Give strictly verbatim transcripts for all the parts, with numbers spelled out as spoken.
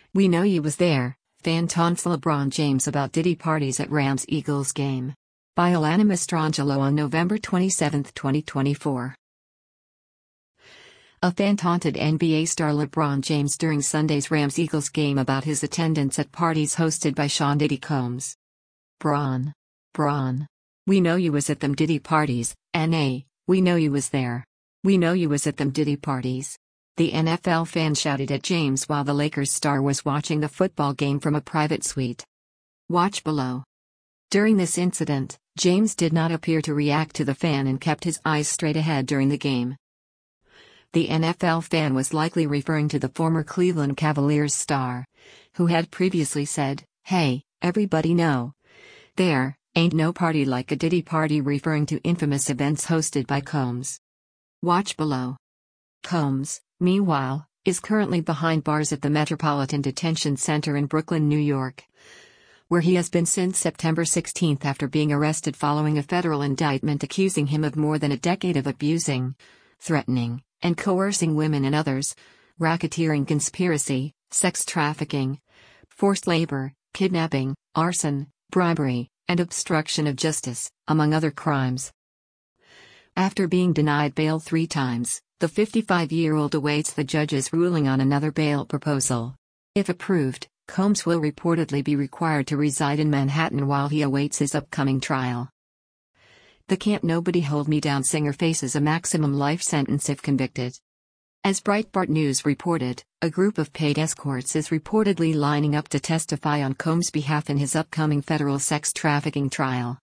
We know you was there. Fan taunts LeBron James about Diddy parties at Rams-Eagles game. By Alana Mastrangelo on November twenty-seventh, twenty twenty-four. A fan taunted N B A star LeBron James during Sunday's Rams-Eagles game about his attendance at parties hosted by Sean Diddy Combs. Bron. Bron. We know you was at them Diddy parties, N A, we know you was there. We know you was at them Diddy parties. The N F L fan shouted at James while the Lakers star was watching the football game from a private suite. Watch below. During this incident, James did not appear to react to the fan and kept his eyes straight ahead during the game. The N F L fan was likely referring to the former Cleveland Cavaliers star, who had previously said, "Hey, everybody know. There ain't no party like a Diddy party," referring to infamous events hosted by Combs. Watch below. Combs, meanwhile, is currently behind bars at the Metropolitan Detention Center in Brooklyn, New York, where he has been since September sixteenth after being arrested following a federal indictment accusing him of more than a decade of abusing, threatening, and coercing women and others, racketeering conspiracy, sex trafficking, forced labor, kidnapping, arson, bribery, and obstruction of justice, among other crimes. After being denied bail three times, the fifty-five-year-old awaits the judge's ruling on another bail proposal. If approved, Combs will reportedly be required to reside in Manhattan while he awaits his upcoming trial. The Can't Nobody Hold Me Down singer faces a maximum life sentence if convicted. As Breitbart News reported, a group of paid escorts is reportedly lining up to testify on Combs' behalf in his upcoming federal sex trafficking trial.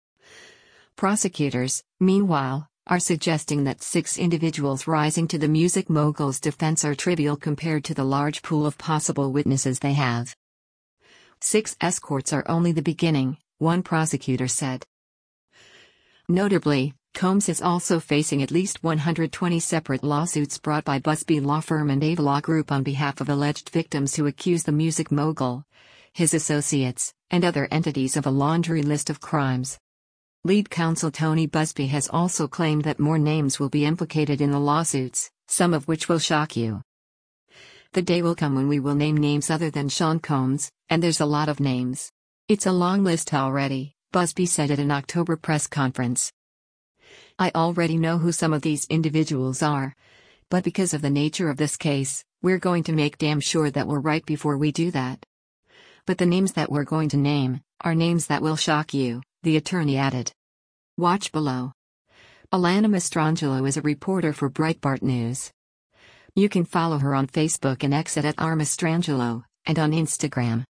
Prosecutors, meanwhile, are suggesting that six individuals rising to the music mogul's defense are trivial compared to the large pool of possible witnesses they have. Six escorts are only the beginning, one prosecutor said. Notably, Combs is also facing at least one hundred twenty separate lawsuits brought by Busbee Law Firm and Ava Law Group on behalf of alleged victims who accuse the music mogul, his associates, and other entities of a laundry list of crimes. Lead counsel Tony Busbee has also claimed that more names will be implicated in the lawsuits, some of which will shock you. The day will come when we will name names other than Sean Combs, and there's a lot of names. It's a long list already, Busbee said at an October press conference. I already know who some of these individuals are. But because of the nature of this case, we're going to make damn sure that we're right before we do that. But the names that we're going to name are names that will shock you, the attorney added. Watch below. Alana Mastrangelo is a reporter for Breitbart News. You can follow her on Facebook and X at R Mastrangelo, and on Instagram.